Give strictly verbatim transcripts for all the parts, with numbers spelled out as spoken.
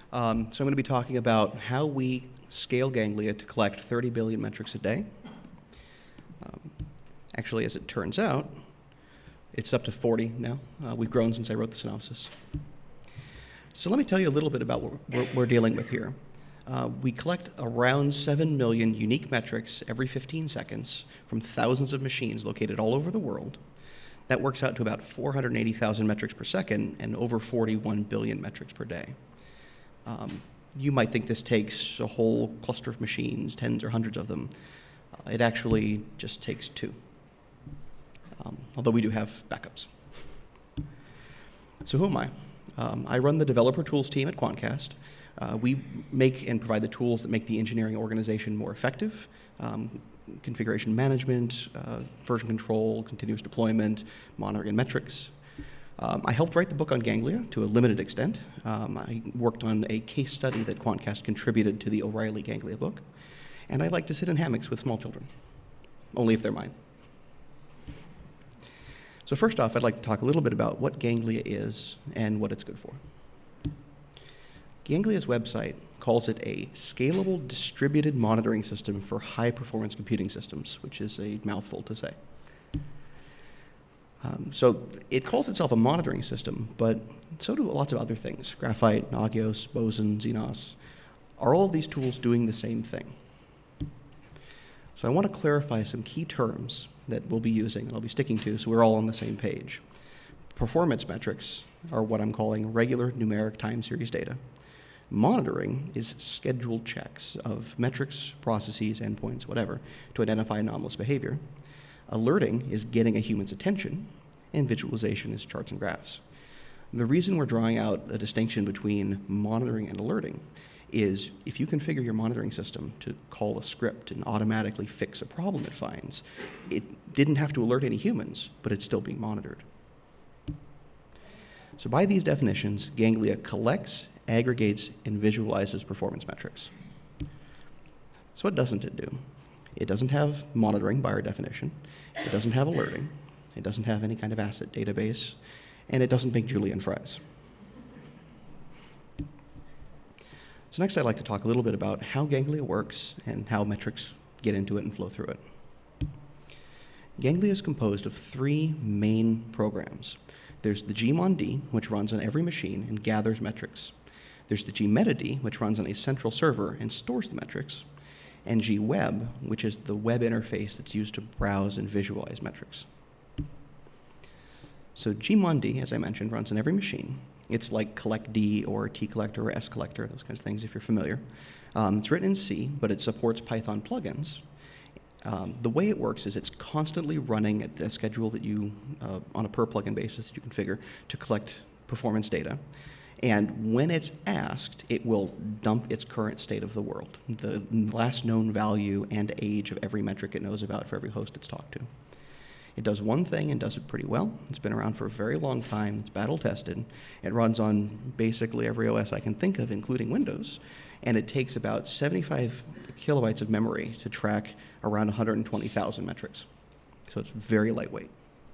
Um, so I'm going to be talking about how we scale Ganglia to collect thirty billion metrics a day. Um, actually, as it turns out, it's up to forty now. Uh, we've grown since I wrote the synopsis. So let me tell you a little bit about what we're, we're dealing with here. Uh, we collect around seven million unique metrics every fifteen seconds from thousands of machines located all over the world. That works out to about four hundred eighty thousand metrics per second and over forty-one billion metrics per day. Um, you might think this takes a whole cluster of machines, tens or hundreds of them. Uh, it actually just takes two, um, although we do have backups. So who am I? Um, I run the developer tools team at Quantcast. Uh, we make and provide the tools that make the engineering organization more effective. Um, configuration management, uh, version control, continuous deployment, monitoring and metrics. Um, I helped write the book on Ganglia to a limited extent. Um, I worked on a case study that Quantcast contributed to the O'Reilly Ganglia book. And I like to sit in hammocks with small children, only if they're mine. So first off, I'd like to talk a little bit about what Ganglia is and what it's good for. Ganglia's website calls it a scalable distributed monitoring system for high-performance computing systems, which is a mouthful to say. Um, so it calls itself a monitoring system, but so do lots of other things. Graphite, Nagios, Boson, Xenos. Are all of these tools doing the same thing? So I want to clarify some key terms that we'll be using and I'll be sticking to so we're all on the same page. Performance metrics are what I'm calling regular numeric time series data. Monitoring is scheduled checks of metrics, processes, endpoints, whatever, to identify anomalous behavior. Alerting is getting a human's attention, and visualization is charts and graphs. The reason we're drawing out a distinction between monitoring and alerting is if you configure your monitoring system to call a script and automatically fix a problem it finds, it didn't have to alert any humans, but it's still being monitored. So by these definitions, Ganglia collects, aggregates, and visualizes performance metrics. So what doesn't it do? It doesn't have monitoring by our definition. It doesn't have alerting. It doesn't have any kind of asset database. And it doesn't make julienne fries. So next I'd like to talk a little bit about how Ganglia works and how metrics get into it and flow through it. Ganglia is composed of three main programs. There's the gmond, which runs on every machine and gathers metrics. There's the gmetad, which runs on a central server and stores the metrics. And gweb, which is the web interface that's used to browse and visualize metrics. So gmond, as I mentioned, runs on every machine. It's like collectd or tcollector or scollector, those kinds of things if you're familiar. Um, it's written in C, but it supports Python plugins. Um, the way it works is it's constantly running at a schedule that you, uh, on a per plugin basis that you configure to collect performance data. And when it's asked, it will dump its current state of the world, the last known value and age of every metric it knows about for every host it's talked to. It does one thing and does it pretty well. It's been around for a very long time. It's battle tested. It runs on basically every O S I can think of, including Windows. And it takes about seventy-five kilobytes of memory to track around one hundred twenty thousand metrics. So it's very lightweight.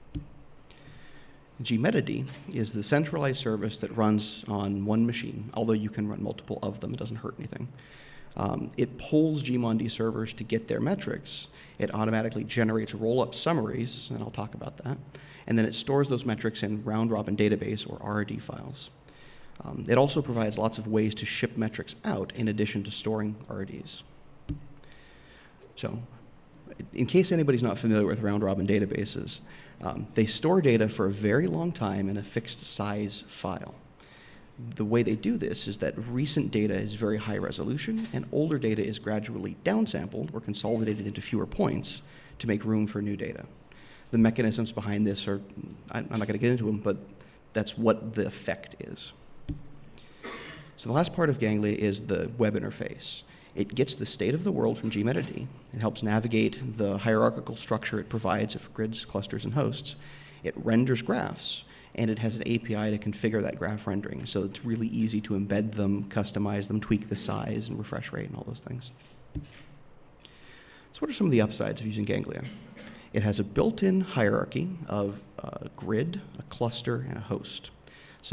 Gmetad is the centralized service that runs on one machine, although you can run multiple of them. It doesn't hurt anything. Um, it pulls gmond servers to get their metrics. It automatically generates roll-up summaries, and I'll talk about that. And then it stores those metrics in round-robin database or R D files. Um, it also provides lots of ways to ship metrics out in addition to storing R Ds. So, in case anybody's not familiar with round-robin databases, um, they store data for a very long time in a fixed size file. The way they do this is that recent data is very high resolution and older data is gradually downsampled or consolidated into fewer points to make room for new data. The mechanisms behind this are, I'm not going to get into them, but that's what the effect is. So the last part of Ganglia is the web interface. It gets the state of the world from gmetad. It helps navigate the hierarchical structure it provides of grids, clusters, and hosts. It renders graphs, and it has an A P I to configure that graph rendering, so it's really easy to embed them, customize them, tweak the size and refresh rate and all those things. So what are some of the upsides of using Ganglia? It has a built-in hierarchy of a grid, a cluster, and a host. So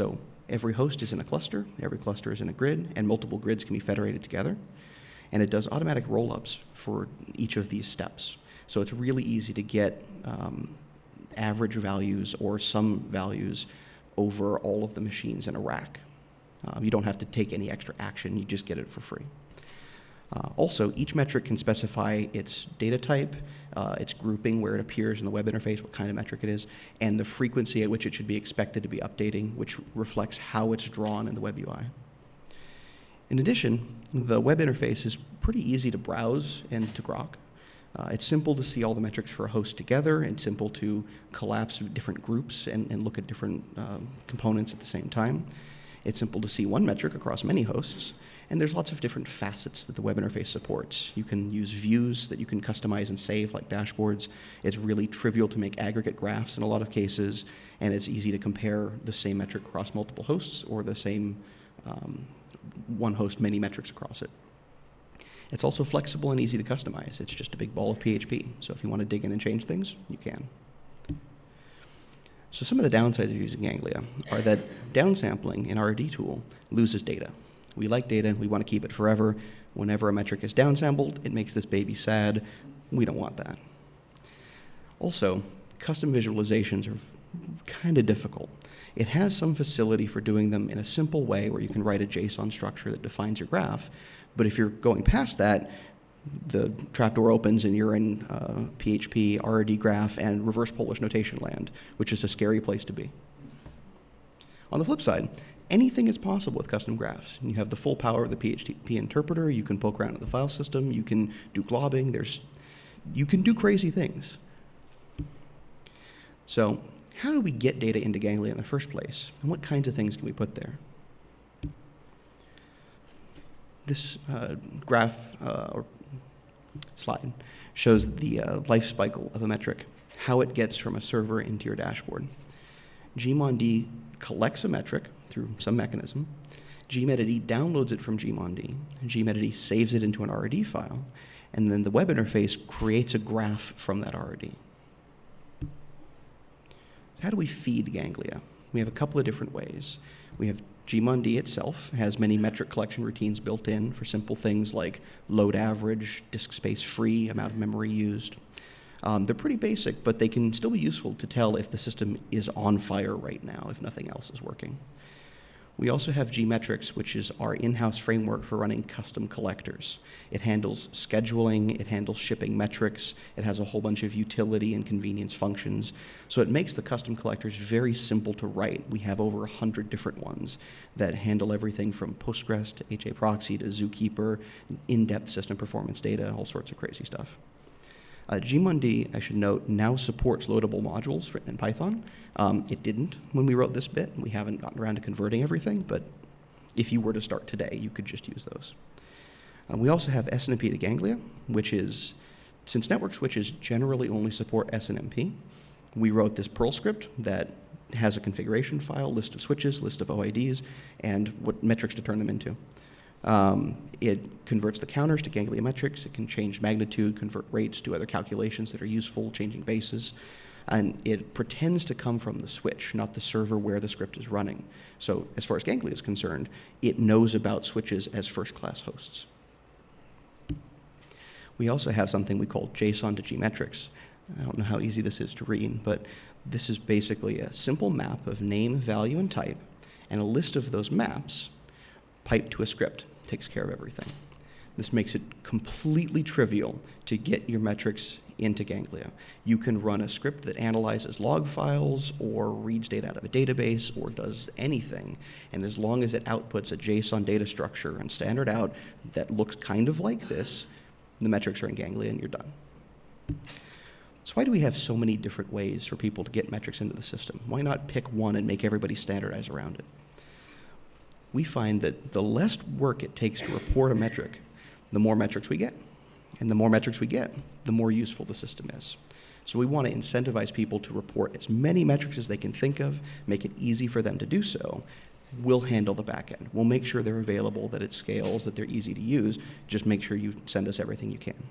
Every host is in a cluster, every cluster is in a grid, and multiple grids can be federated together. And it does automatic roll-ups for each of these steps. So it's really easy to get um, average values or some values over all of the machines in a rack. Um, you don't have to take any extra action, you just get it for free. Uh, also, each metric can specify its data type, uh, its grouping, where it appears in the web interface, what kind of metric it is, and the frequency at which it should be expected to be updating, which reflects how it's drawn in the web U I. In addition, the web interface is pretty easy to browse and to grok. Uh, it's simple to see all the metrics for a host together. It's simple to collapse different groups and, and look at different um, components at the same time. It's simple to see one metric across many hosts. And there's lots of different facets that the web interface supports. You can use views that you can customize and save, like dashboards. It's really trivial to make aggregate graphs in a lot of cases, and it's easy to compare the same metric across multiple hosts or the same um, one host, many metrics across it. It's also flexible and easy to customize. It's just a big ball of P H P. So if you want to dig in and change things, you can. So some of the downsides of using Ganglia are that downsampling in R D tool loses data. We like data, we want to keep it forever. Whenever a metric is downsampled, it makes this baby sad. We don't want that. Also, custom visualizations are kind of difficult. It has some facility for doing them in a simple way where you can write a JSON structure that defines your graph, but if you're going past that, the trapdoor opens and you're in uh, P H P, R D graph, and reverse Polish notation land, which is a scary place to be. On the flip side, anything is possible with custom graphs. You have the full power of the P H P interpreter. You can poke around in the file system. You can do globbing. There's, you can do crazy things. So how do we get data into Ganglia in the first place? And what kinds of things can we put there? This uh, graph uh, or slide shows the uh, life cycle of a metric, how it gets from a server into your dashboard. Gmond collects a metric through some mechanism. Gmetad downloads it from Gmond. Gmetad saves it into an R D file, and then the web interface creates a graph from that R D. How do we feed Ganglia? We have a couple of different ways. We have Gmond itself has many metric collection routines built in for simple things like load average, disk space free, amount of memory used. Um, they're pretty basic, but they can still be useful to tell if the system is on fire right now, if nothing else is working. We also have Gmetrics, which is our in-house framework for running custom collectors. It handles scheduling, it handles shipping metrics, it has a whole bunch of utility and convenience functions. So it makes the custom collectors very simple to write. We have over one hundred different ones that handle everything from Postgres to H A proxy to Zookeeper, in-depth system performance data, all sorts of crazy stuff. Uh, Gmond, I should note, now supports loadable modules written in Python. Um, it didn't when we wrote this bit. We haven't gotten around to converting everything, but if you were to start today, you could just use those. Um, we also have S N M P to Ganglia, which is, since network switches generally only support S N M P, we wrote this Perl script that has a configuration file, list of switches, list of O I Ds, and what metrics to turn them into. Um, it converts the counters to Ganglia metrics. It can change magnitude, convert rates, do other calculations that are useful, changing bases. And it pretends to come from the switch, not the server where the script is running. So as far as Ganglia is concerned, it knows about switches as first-class hosts. We also have something we call JSON to Gmetrics. I don't know how easy this is to read, but this is basically a simple map of name, value, and type, and a list of those maps piped to a script. Takes care of everything. This makes it completely trivial to get your metrics into Ganglia. You can run a script that analyzes log files or reads data out of a database or does anything, and as long as it outputs a JSON data structure and standard out that looks kind of like this, the metrics are in Ganglia and you're done. So why do we have so many different ways for people to get metrics into the system? Why not pick one and make everybody standardize around it? We find that the less work it takes to report a metric, the more metrics we get. And the more metrics we get, the more useful the system is. So we want to incentivize people to report as many metrics as they can think of, make it easy for them to do so. We'll handle the back end. We'll make sure they're available, that it scales, that they're easy to use. Just make sure you send us everything you can.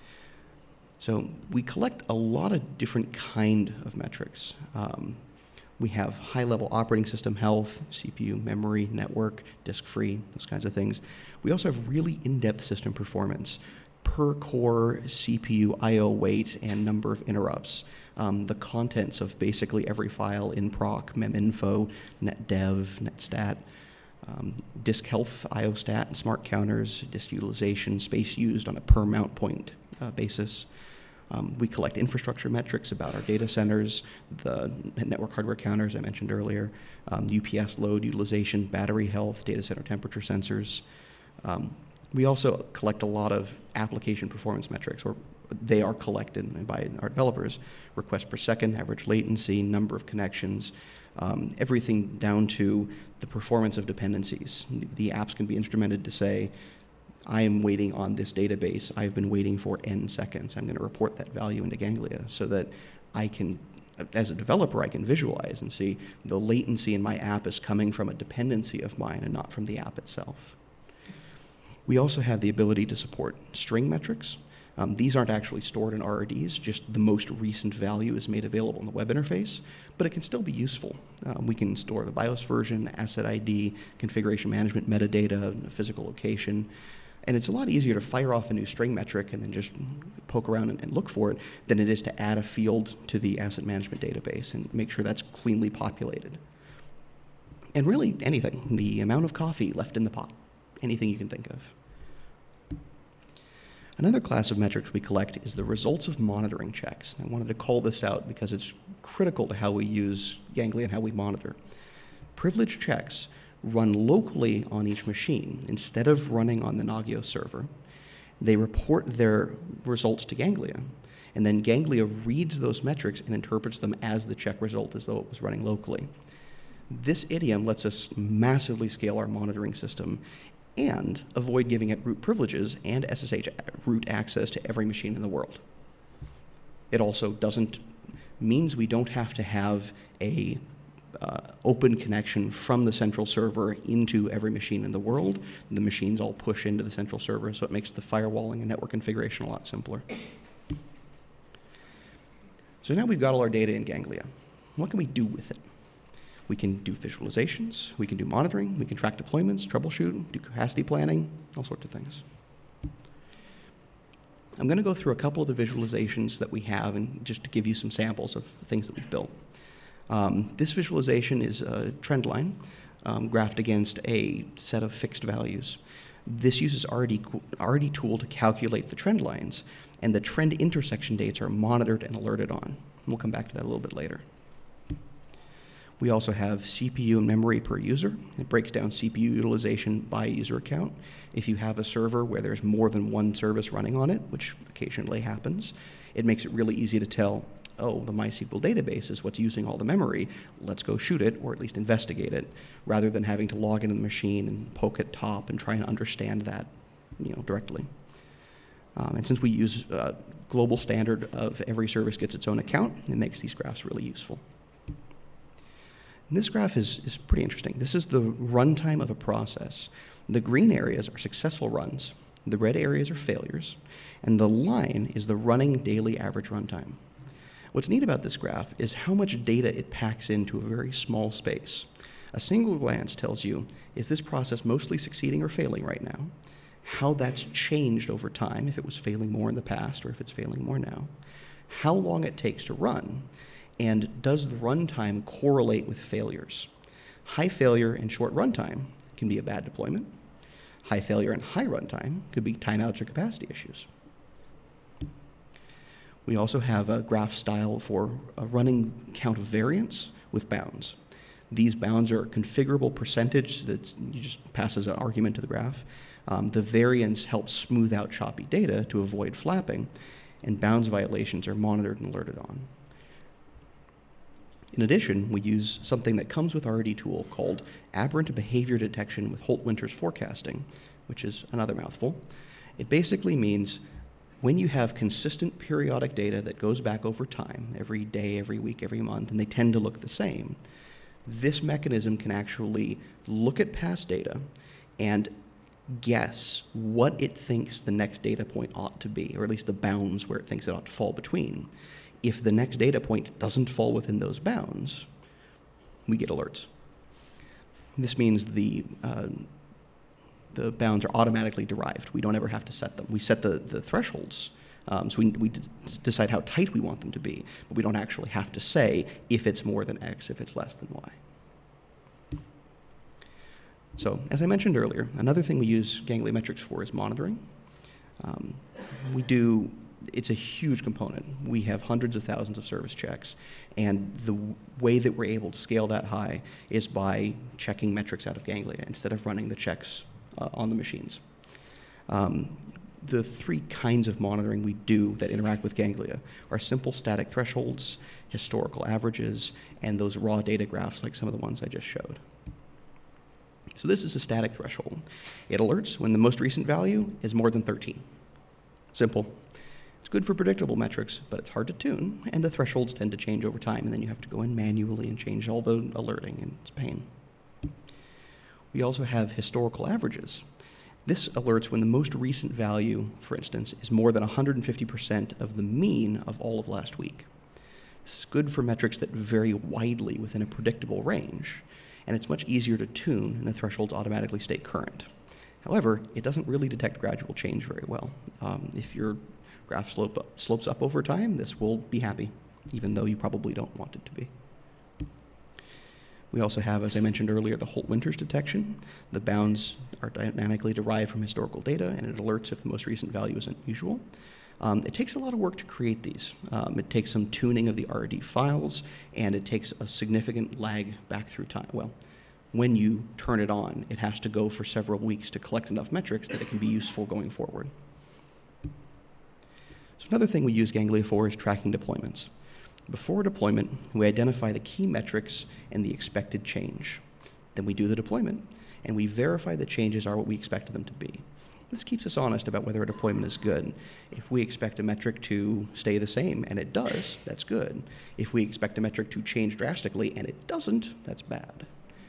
So we collect a lot of different kind of metrics. Um, We have high-level operating system health, C P U, memory, network, disk-free, those kinds of things. We also have really in-depth system performance per core C P U I O weight and number of interrupts. Um, the contents of basically every file in proc, meminfo, netdev, netstat, um, disk health, I O stat, and smart counters, disk utilization, space used on a per mount point uh, basis. Um, we collect infrastructure metrics about our data centers, the network hardware counters I mentioned earlier, um, U P S load utilization, battery health, data center temperature sensors. Um, we also collect a lot of application performance metrics, or they are collected by our developers: requests per second, average latency, number of connections, um, everything down to the performance of dependencies. The apps can be instrumented to say, I am waiting on this database. I've been waiting for N seconds. I'm going to report that value into Ganglia so that I can, as a developer, I can visualize and see the latency in my app is coming from a dependency of mine and not from the app itself. We also have the ability to support string metrics. Um, these aren't actually stored in R R Ds, just the most recent value is made available in the web interface, but it can still be useful. Um, we can store the BIOS version, the asset I D, configuration management metadata, physical location. And it's a lot easier to fire off a new string metric and then just poke around and, and look for it than it is to add a field to the asset management database and make sure that's cleanly populated. And really anything, the amount of coffee left in the pot, anything you can think of. Another class of metrics we collect is the results of monitoring checks. I wanted to call this out because it's critical to how we use Ganglia and how we monitor. Privilege checks run locally on each machine instead of running on the Nagios server. They report their results to Ganglia, and then Ganglia reads those metrics and interprets them as the check result as though it was running locally. This idiom lets us massively scale our monitoring system and avoid giving it root privileges and S S H root access to every machine in the world. It also doesn't means we don't have to have a Uh, open connection from the central server into every machine in the world. The machines all push into the central server, so it makes the firewalling and network configuration a lot simpler. So now we've got all our data in Ganglia. What can we do with it? We can do visualizations, we can do monitoring, we can track deployments, troubleshoot, do capacity planning, all sorts of things. I'm going to go through a couple of the visualizations that we have, and just to give you some samples of things that we've built. Um, this visualization is a trend line um, graphed against a set of fixed values. This uses R D, R D tool to calculate the trend lines, and the trend intersection dates are monitored and alerted on. We'll come back to that a little bit later. We also have C P U and memory per user. It breaks down C P U utilization by user account. If you have a server where there's more than one service running on it, which occasionally happens, it makes it really easy to tell, oh, the MySQL database is what's using all the memory, let's go shoot it, or at least investigate it, rather than having to log into the machine and poke at top and try and understand that, you know, directly. Um, and since we use a global standard of every service gets its own account, it makes these graphs really useful. And this graph is, is pretty interesting. This is the runtime of a process. The green areas are successful runs, the red areas are failures, and the line is the running daily average runtime. What's neat about this graph is how much data it packs into a very small space. A single glance tells you, is this process mostly succeeding or failing right now? How that's changed over time, if it was failing more in the past or if it's failing more now. How long it takes to run, and does the runtime correlate with failures? High failure and short runtime can be a bad deployment. High failure and high runtime could be timeouts or capacity issues. We also have a graph style for a running count of variance with bounds. These bounds are a configurable percentage that you just pass as an argument to the graph. Um, the variance helps smooth out choppy data to avoid flapping, and bounds violations are monitored and alerted on. In addition, we use something that comes with R D tool called Aberrant Behavior Detection with Holt-Winters Forecasting, which is another mouthful. It basically means when you have consistent periodic data that goes back over time, every day, every week, every month, and they tend to look the same, this mechanism can actually look at past data and guess what it thinks the next data point ought to be, or at least the bounds where it thinks it ought to fall between. If the next data point doesn't fall within those bounds, we get alerts. This means the uh, the bounds are automatically derived. We don't ever have to set them. We set the, the thresholds, um, so we, we d- decide how tight we want them to be, but we don't actually have to say if it's more than X, if it's less than Y. So, as I mentioned earlier, another thing we use Ganglia metrics for is monitoring. Um, we do, it's a huge component. We have hundreds of thousands of service checks, and the w- way that we're able to scale that high is by checking metrics out of Ganglia instead of running the checks uh, on the machines. Um, the three kinds of monitoring we do that interact with Ganglia are simple static thresholds, historical averages, and those raw data graphs like some of the ones I just showed. So this is a static threshold. It alerts when the most recent value is more than thirteen. Simple. It's good for predictable metrics, but it's hard to tune, and the thresholds tend to change over time, and then you have to go in manually and change all the alerting, and it's a pain. We also have historical averages. This alerts when the most recent value, for instance, is more than one hundred fifty percent of the mean of all of last week. This is good for metrics that vary widely within a predictable range, and it's much easier to tune, and the thresholds automatically stay current. However, it doesn't really detect gradual change very well. Um, if your graph slope up, slopes up over time, this will be happy, even though you probably don't want it to be. We also have, as I mentioned earlier, the Holt-Winters detection. The bounds are dynamically derived from historical data, and it alerts if the most recent value isn't usual. Um, it takes a lot of work to create these. Um, it takes some tuning of the R D files, and it takes a significant lag back through time. Well, when you turn it on, it has to go for several weeks to collect enough metrics that it can be useful going forward. So another thing we use Ganglia for is tracking deployments. Before deployment, we identify the key metrics and the expected change. Then we do the deployment, and we verify the changes are what we expected them to be. This keeps us honest about whether a deployment is good. If we expect a metric to stay the same, and it does, that's good. If we expect a metric to change drastically, and it doesn't, that's bad.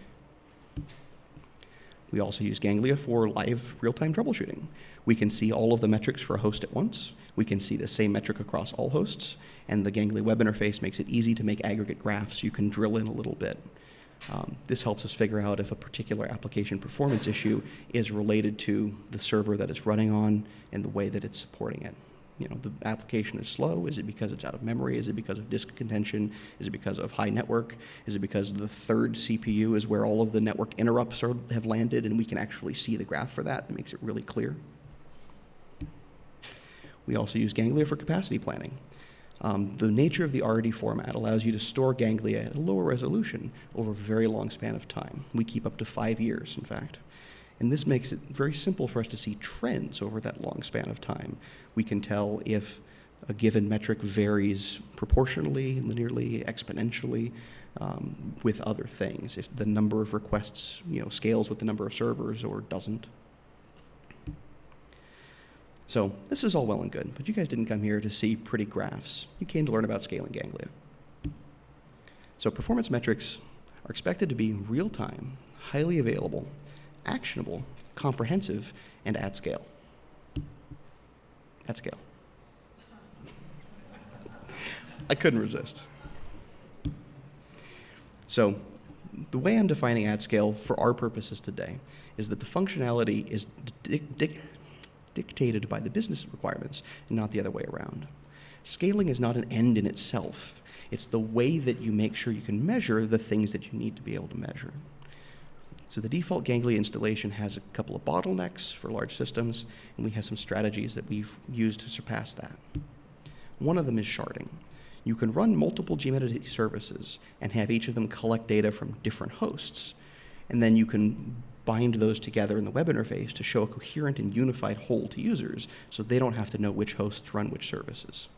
We also use Ganglia for live real-time troubleshooting. We can see all of the metrics for a host at once. We can see the same metric across all hosts, and the Ganglia web interface makes it easy to make aggregate graphs. You can drill in a little bit. Um, this helps us figure out if a particular application performance issue is related to the server that it's running on and the way that it's supporting it. You know, the application is slow. Is it because it's out of memory? Is it because of disk contention? Is it because of high network? Is it because the third C P U is where all of the network interrupts are, have landed, and we can actually see the graph for that? That makes it really clear. We also use Ganglia for capacity planning. Um, the nature of the R D format allows you to store Ganglia at a lower resolution over a very long span of time. We keep up to five years, in fact. And this makes it very simple for us to see trends over that long span of time. We can tell if a given metric varies proportionally, linearly, exponentially um, with other things, if the number of requests, you know, scales with the number of servers or doesn't. So this is all well and good, but you guys didn't come here to see pretty graphs. You came to learn about scaling Ganglia. So performance metrics are expected to be real-time, highly available, actionable, comprehensive, and at scale. At scale. I couldn't resist. So the way I'm defining at scale for our purposes today is that the functionality is di- di- dictated by the business requirements and not the other way around. Scaling is not an end in itself. It's the way that you make sure you can measure the things that you need to be able to measure. So the default Ganglia installation has a couple of bottlenecks for large systems, and we have some strategies that we've used to surpass that. One of them is sharding. You can run multiple gmetadata services and have each of them collect data from different hosts, and then you can bind those together in the web interface to show a coherent and unified whole to users so they don't have to know which hosts run which services.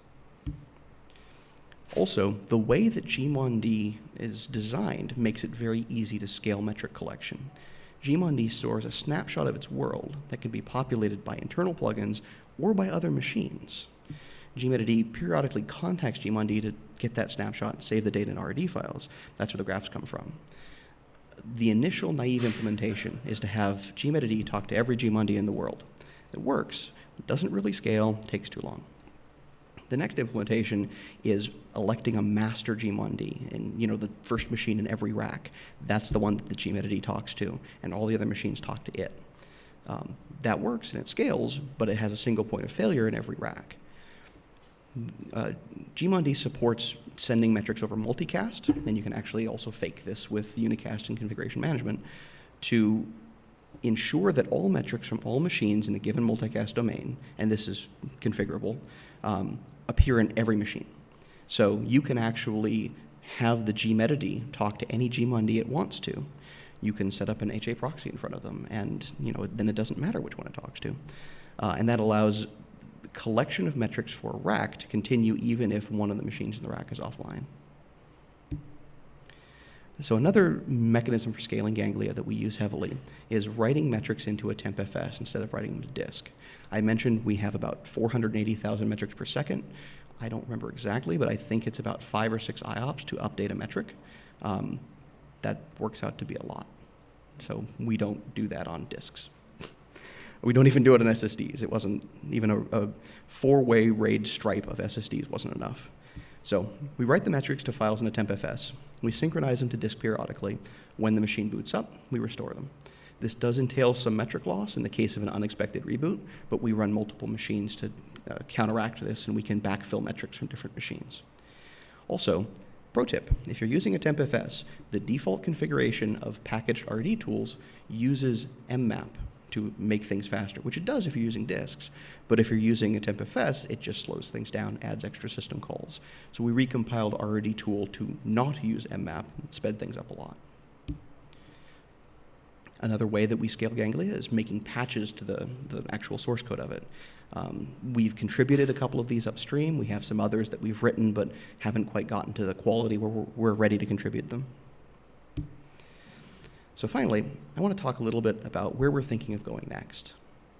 Also, the way that Gmond is designed makes it very easy to scale metric collection. Gmond stores a snapshot of its world that can be populated by internal plugins or by other machines. Gmetad periodically contacts Gmond to get that snapshot and save the data in R D files. That's where the graphs come from. The initial naive implementation is to have Gmetad talk to every Gmond in the world. It works, it doesn't really scale, takes too long. The next implementation is electing a master G M O N D, and you know the first machine in every rack. That's the one that the Gmedity talks to, and all the other machines talk to it. Um, that works and it scales, but it has a single point of failure in every rack. Uh, G M O N D supports sending metrics over multicast, and you can actually also fake this with unicast and configuration management to ensure that all metrics from all machines in a given multicast domain, and this is configurable, um, appear in every machine. So you can actually have the Gmedity talk to any G M O N D it wants to. You can set up an H A proxy in front of them, and you know then it doesn't matter which one it talks to. Uh, and that allows the collection of metrics for a rack to continue even if one of the machines in the rack is offline. So another mechanism for scaling Ganglia that we use heavily is writing metrics into a temp F S instead of writing them to disk. I mentioned we have about four hundred eighty thousand metrics per second. I don't remember exactly, but I think it's about five or six I O P S to update a metric. Um, that works out to be a lot. So we don't do that on disks. We don't even do it on S S Ds. It wasn't even a, a four-way RAID stripe of S S Ds wasn't enough. So we write the metrics to files in a temp F S. We synchronize them to disk periodically. When the machine boots up, we restore them. This does entail some metric loss in the case of an unexpected reboot, but we run multiple machines to uh, counteract this, and we can backfill metrics from different machines. Also, pro tip, if you're using a temp F S, the default configuration of packaged R D tools uses M map to make things faster, which it does if you're using disks. But if you're using a temp F S, it just slows things down, adds extra system calls. So we recompiled R D tool to not use M map, and sped things up a lot. Another way that we scale Ganglia is making patches to the, the actual source code of it. Um, we've contributed a couple of these upstream. We have some others that we've written but haven't quite gotten to the quality where we're, we're ready to contribute them. So finally, I want to talk a little bit about where we're thinking of going next.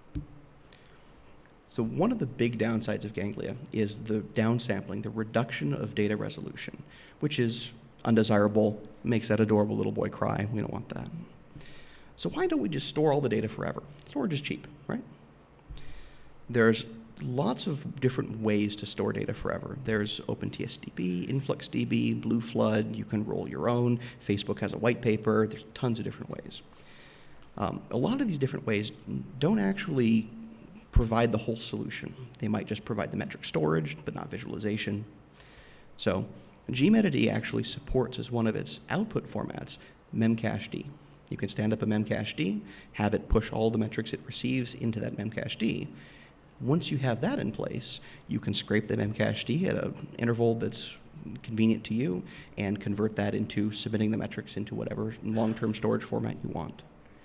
So one of the big downsides of Ganglia is the downsampling, the reduction of data resolution, which is undesirable, makes that adorable little boy cry. We don't want that. So why don't we just store all the data forever? Storage is cheap, right? There's lots of different ways to store data forever. There's OpenTSDB, InfluxDB, BlueFlood. You can roll your own. Facebook has a white paper. There's tons of different ways. Um, a lot of these different ways don't actually provide the whole solution. They might just provide the metric storage, but not visualization. So Gmedity actually supports, as one of its output formats, Memcached. You can stand up a Memcached, have it push all the metrics it receives into that Memcached. Once you have that in place, you can scrape the Memcached at an interval that's convenient to you and convert that into submitting the metrics into whatever long-term storage format you want.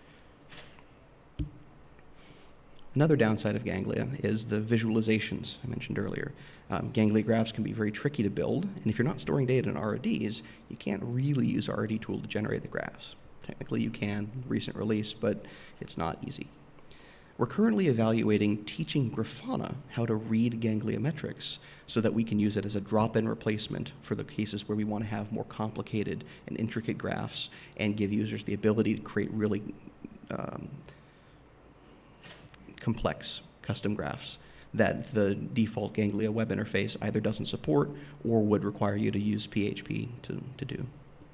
Another downside of Ganglia is the visualizations I mentioned earlier. Um, Ganglia graphs can be very tricky to build, and if you're not storing data in R O Ds, you can't really use R O D tool to generate the graphs. Technically you can, recent release, but it's not easy. We're currently evaluating teaching Grafana how to read Ganglia metrics so that we can use it as a drop-in replacement for the cases where we want to have more complicated and intricate graphs and give users the ability to create really um, complex custom graphs that the default Ganglia web interface either doesn't support or would require you to use P H P to, to do.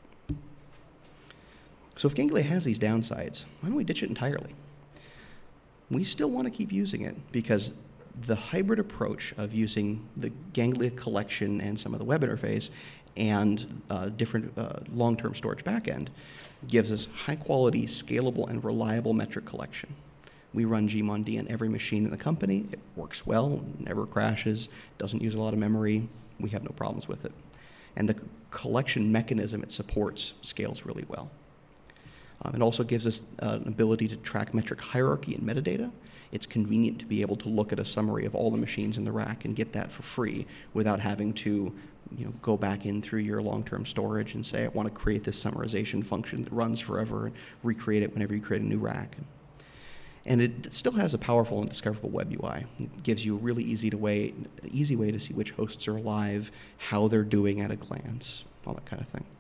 So if Ganglia has these downsides, why don't we ditch it entirely? We still want to keep using it because the hybrid approach of using the Ganglia collection and some of the web interface and uh, different uh, long-term storage backend gives us high-quality, scalable, and reliable metric collection. We run G M O N D on every machine in the company. It works well, never crashes, doesn't use a lot of memory. We have no problems with it. And the collection mechanism it supports scales really well. Um, it also gives us uh, an ability to track metric hierarchy and metadata. It's convenient to be able to look at a summary of all the machines in the rack and get that for free without having to you know, go back in through your long-term storage and say, I want to create this summarization function that runs forever and recreate it whenever you create a new rack. And it still has a powerful and discoverable web U I. It gives you a really easy, to way, easy way to see which hosts are alive, how they're doing at a glance, all that kind of thing.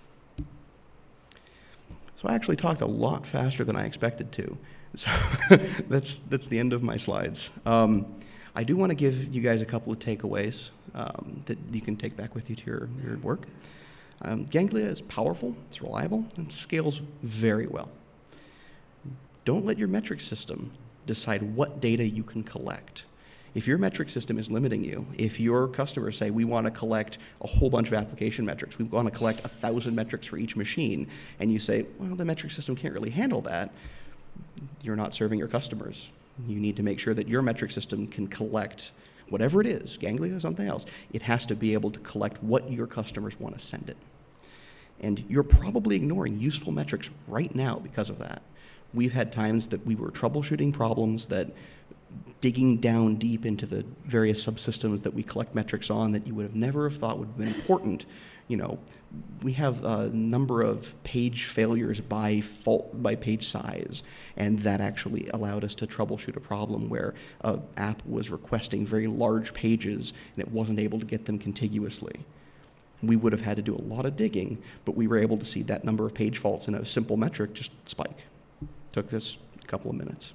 So I actually talked a lot faster than I expected to. So that's, that's the end of my slides. Um, I do want to give you guys a couple of takeaways. um, that you can take back with you to your, your work. Um, Ganglia is powerful, it's reliable, and scales very well. Don't let your metric system decide what data you can collect. If your metric system is limiting you, if your customers say, we want to collect a whole bunch of application metrics, we want to collect a thousand metrics for each machine, and you say, well, the metric system can't really handle that, you're not serving your customers. You need to make sure that your metric system can collect whatever it is, Ganglia or something else. It has to be able to collect what your customers want to send it. And you're probably ignoring useful metrics right now because of that. We've had times that we were troubleshooting problems that digging down deep into the various subsystems that we collect metrics on that you would have never have thought would have been important. You know, we have a number of page failures by fault, by page size, and that actually allowed us to troubleshoot a problem where an app was requesting very large pages and it wasn't able to get them contiguously. We would have had to do a lot of digging, but we were able to see that number of page faults in a simple metric just spike. Took us a couple of minutes.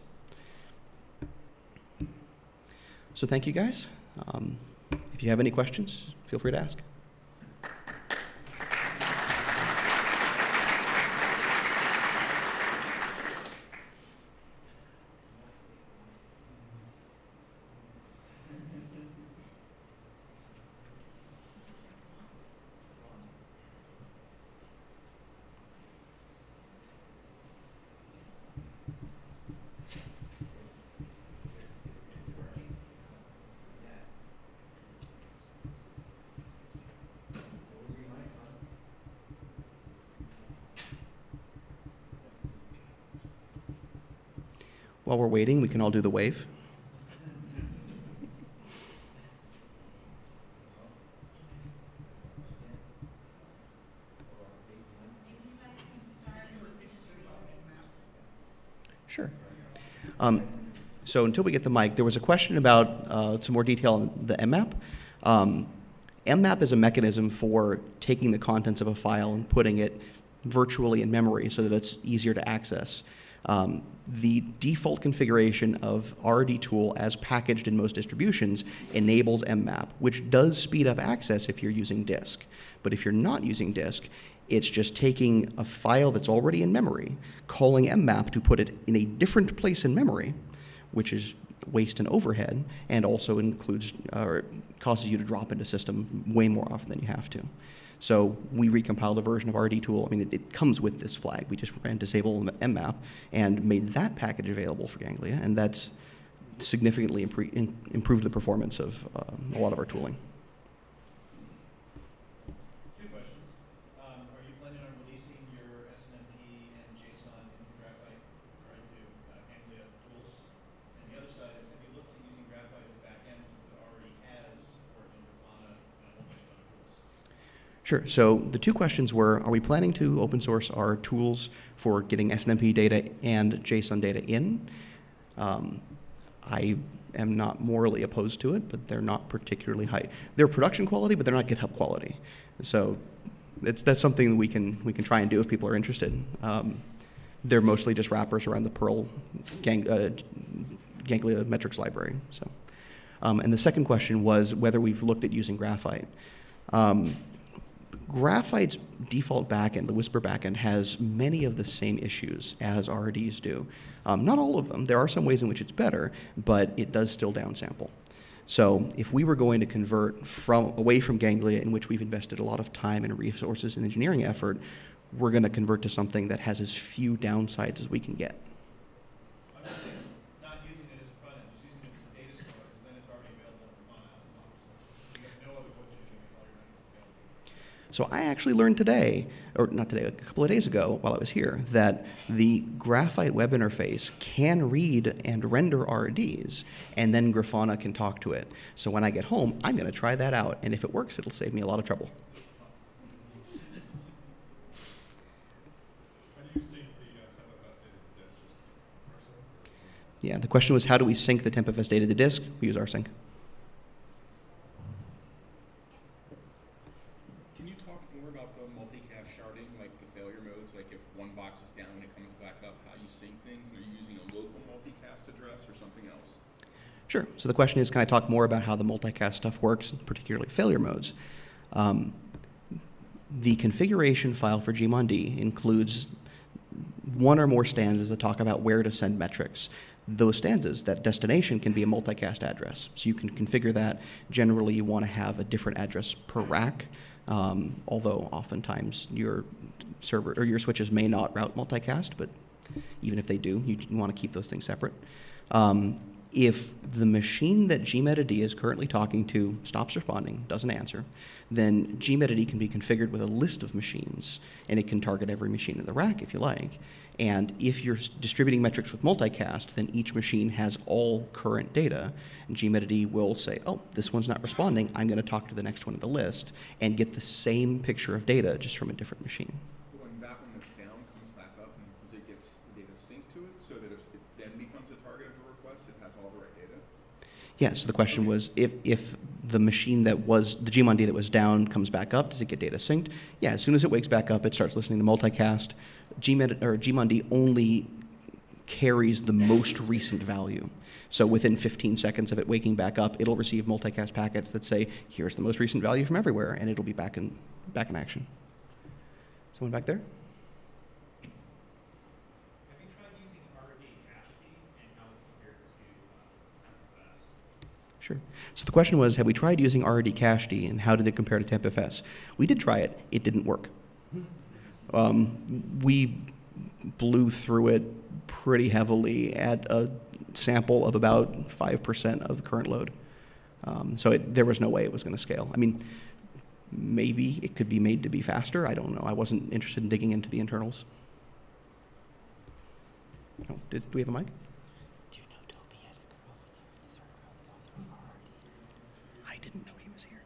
So thank you, guys. Um, if you have any questions, feel free to ask. While we're waiting, we can all do the wave. Sure. Um, so until we get the mic, there was a question about uh, some more detail on the M map. Um, M map is a mechanism for taking the contents of a file and putting it virtually in memory so that it's easier to access. Um, the default configuration of R D tool as packaged in most distributions enables M map, which does speed up access if you're using disk. But if you're not using disk, it's just taking a file that's already in memory, calling M map to put it in a different place in memory, which is waste and overhead, and also includes or causes you to drop into system way more often than you have to. So we recompiled a version of R D tool. I mean, it, it comes with this flag. We just ran disable M map and made that package available for Ganglia, and that's significantly impre in, improved the performance of uh, a lot of our tooling. Two questions. Um, are you planning on releasing your S N M P and JSON into Graphite or into uh, Ganglia tools? And the other side is, have you looked at using Graphite as backend since it already has worked in Grafana and a whole bunch of other tools? Sure. So the two questions were, are we planning to open source our tools for getting S N M P data and JSON data in? Um, I am not morally opposed to it, but they're not particularly high. They're production quality, but they're not GitHub quality. So it's, that's something that we can, we can try and do if people are interested. Um, they're mostly just wrappers around the Perl gang, uh, Ganglia metrics library. So, um, and the second question was whether we've looked at using Graphite. Um, Graphite's default backend, the Whisper backend, has many of the same issues as R Ds do. Um, not all of them. There are some ways in which it's better, but it does still downsample. So if we were going to convert from away from Ganglia, in which we've invested a lot of time and resources and engineering effort, we're going to convert to something that has as few downsides as we can get. I'm just saying, not using it as a front end, just using it as a data store, because then it's already available in Grafana out of the box. So you have no other way to make all your metrics available. So I actually learned today, or not today, a couple of days ago while I was here, that the Graphite web interface can read and render R Ds, and then Grafana can talk to it. So when I get home, I'm going to try that out, and if it works, it'll save me a lot of trouble. How do you sync the uh, TempFS data to the disk? Just rsync? Yeah, the question was, how do we sync the TempFS data to the disk? We use rsync. Can you talk more about the multicast sharding, like the failure modes, like if one box is down and it comes back up, how you sync things? Are you using a local multicast address or something else? Sure. So the question is, can I talk more about how the multicast stuff works, particularly failure modes? Um, the configuration file for Gmond includes one or more stanzas that talk about where to send metrics. Those stanzas, that destination, can be a multicast address. So you can configure that. Generally, you want to have a different address per rack, um, although oftentimes your server or your switches may not route multicast, but even if they do, you want to keep those things separate. Um, if the machine that gmedid is currently talking to stops responding, doesn't answer, then gmedid can be configured with a list of machines, and it can target every machine in the rack if you like. And if you're distributing metrics with multicast, then each machine has all current data, and gmedid will say, oh, this one's not responding, I'm going to talk to the next one in the list, and get the same picture of data just from a different machine. When that one that's down comes back up and does it gets the data synced to it so that if it then becomes a target of a request, it has all the right data? Yeah, so the question was, if, if the machine that was, the Gmond that was down comes back up, does it get data synced? Yeah, as soon as it wakes back up, it starts listening to multicast. Gmed, or Gmond only carries the most recent value. So within fifteen seconds of it waking back up, it'll receive multicast packets that say, here's the most recent value from everywhere, and it'll be back in, back in action. Someone back there? Have you tried using R D cachd and how it compares to uh, TempFS? Sure. So the question was, have we tried using R D cachd, and how did it compare to TempFS? We did try it. It didn't work. Um, we blew through it pretty heavily at a sample of about five percent of the current load. Um, so it, there was no way it was going to scale. I mean, maybe it could be made to be faster. I don't know. I wasn't interested in digging into the internals. Oh, did, do we have a mic? Do you know Toby Edgar over there? Is our author of R D? I didn't know he was here.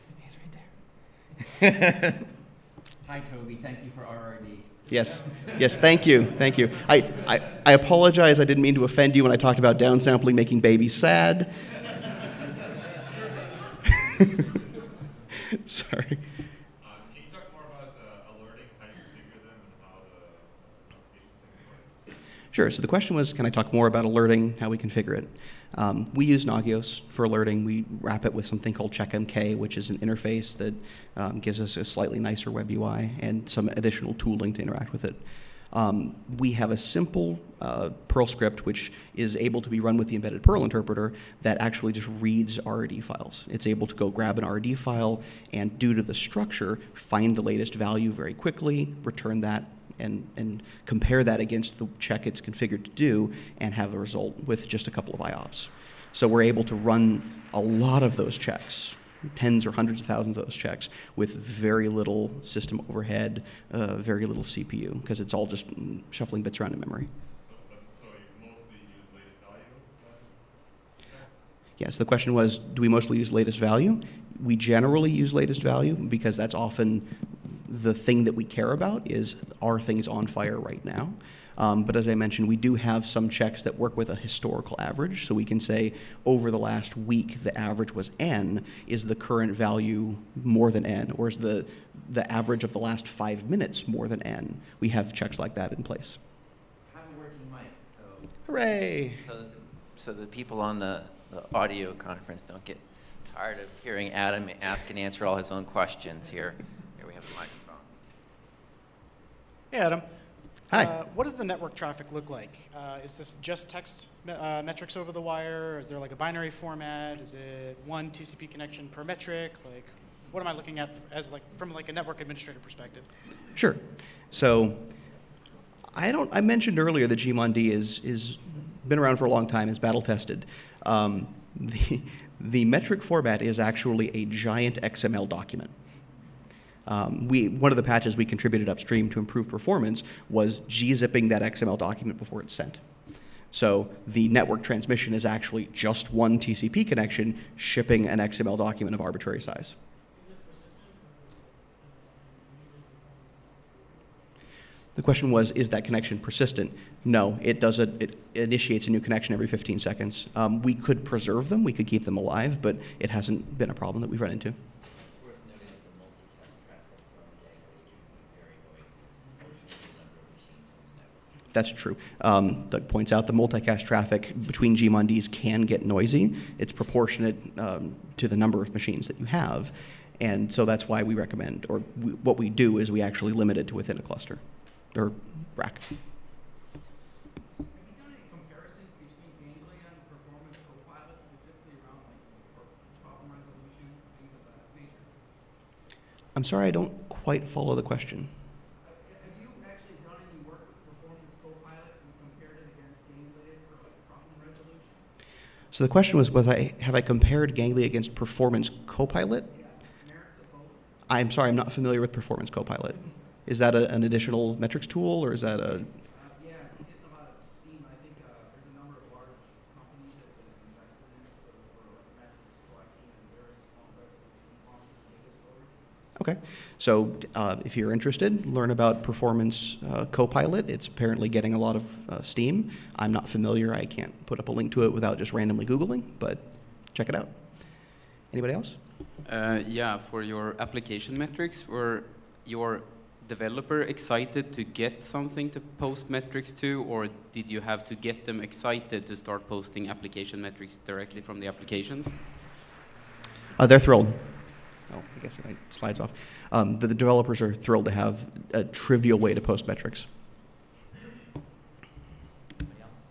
Yeah, he's right there. Hi, Toby. Thank you for R R D. Yes, yes, thank you, thank you. I, I, I apologize, I didn't mean to offend you when I talked about downsampling making babies sad. Sorry. Um, can you talk more about the alerting, how you configure them, and how the application things work? Sure, so the question was, can I talk more about alerting, how we configure it? Um, we use Nagios for alerting. We wrap it with something called CheckMK, which is an interface that um, gives us a slightly nicer web U I and some additional tooling to interact with it. Um, we have a simple uh, Perl script which is able to be run with the embedded Perl interpreter that actually just reads R D files. It's able to go grab an R D file and, due to the structure, find the latest value very quickly, return that, and, and compare that against the check it's configured to do, and have a result with just a couple of I O P S. So we're able to run a lot of those checks, tens or hundreds of thousands of those checks, with very little system overhead, uh, very little C P U, because it's all just shuffling bits around in memory. So, but, so you mostly use latest value? Yes, the question was, do we mostly use latest value? We generally use latest value because that's often the thing that we care about is, are things on fire right now? Um, but as I mentioned, we do have some checks that work with a historical average. So we can say over the last week, the average was N. Is the current value more than N? Or is the, the average of the last five minutes more than N? We have checks like that in place. I have a working mic, so Hooray! so the, so the people on the, the audio conference don't get tired of hearing Adam ask and answer all his own questions here. Here we have the microphone. Hey, Adam. Hi. Uh, what does the network traffic look like? Uh, is this just text me- uh, metrics over the wire? Is there like a binary format? Is it one T C P connection per metric? Like, what am I looking at as like from like a network administrator perspective? Sure. So I don't. I mentioned earlier that Gmond is is been around for a long time, is battle tested. Um, the the metric format is actually a giant X M L document. Um, we, one of the patches we contributed upstream to improve performance was G-zipping that X M L document before it's sent. So the network transmission is actually just one T C P connection shipping an X M L document of arbitrary size. The question was, is that connection persistent? No, it does. A, it initiates a new connection every fifteen seconds. Um, we could preserve them, we could keep them alive, but it hasn't been a problem that we've run into. That's true. Um, Doug points out the multicast traffic between G M O N Ds can get noisy. It's proportionate um, to the number of machines that you have. And so that's why we recommend, or we, what we do is we actually limit it to within a cluster, or rack. Have you done any comparisons between Ganglia and Performance Copilot, specifically around like per- problem resolution, things of that nature? I'm sorry, I don't quite follow the question. Uh, Have you actually done any work with Performance Copilot and compared it against Ganglia for like problem resolution? So the question was, was I, have I compared Ganglia against Performance Copilot? Yeah, merits of both. I'm sorry, I'm not familiar with Performance Copilot. Is that a, an additional metrics tool, or is that a... Uh, yeah, it's getting a lot of steam. I think uh, there's a number of large companies that have invested in it sort of for like metrics collection and very small resolution quantum data storage. Okay, so uh, if you're interested, learn about Performance uh, Copilot. It's apparently getting a lot of uh, steam. I'm not familiar. I can't put up a link to it without just randomly Googling, but check it out. Anybody else? Uh, yeah, for your application metrics, were your developer excited to get something to post metrics to, or did you have to get them excited to start posting application metrics directly from the applications? Uh, they're thrilled. Oh, I guess my slide's off. Um, the, the developers are thrilled to have a trivial way to post metrics. Anybody else?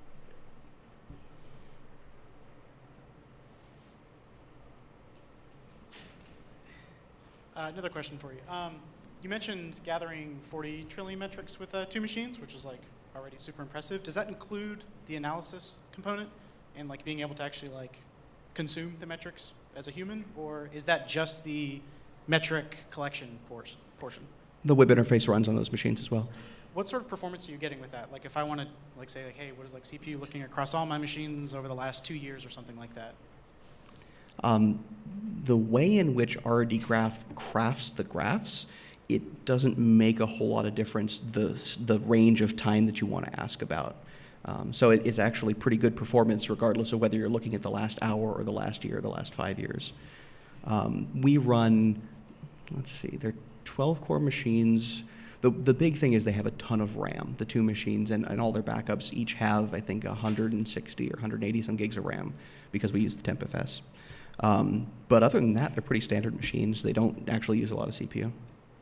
Uh, another question for you. Um, you mentioned gathering forty trillion metrics with uh, two machines, which is like already super impressive. Does that include the analysis component and like being able to actually like consume the metrics as a human, or is that just the metric collection por- portion? The web interface runs on those machines as well. What sort of performance are you getting with that? Like if I want to like say like, hey, what is like C P U looking across all my machines over the last two years or something like that? Um, the way in which R D Graph crafts the graphs, it doesn't make a whole lot of difference the, the range of time that you want to ask about. Um, so it, it's actually pretty good performance regardless of whether you're looking at the last hour or the last year or the last five years. Um, we run, let's see, they're twelve core machines. The, the big thing is they have a ton of RAM. The two machines and, and all their backups each have, I think, one hundred sixty or one hundred eighty some gigs of RAM because we use the temp F S. Um, but other than that, they're pretty standard machines. They don't actually use a lot of C P U.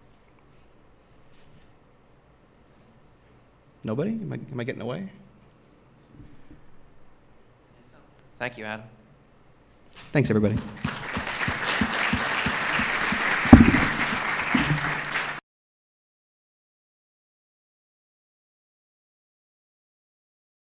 Nobody? Am I, am I getting away? Thank you, Adam. Thanks, everybody.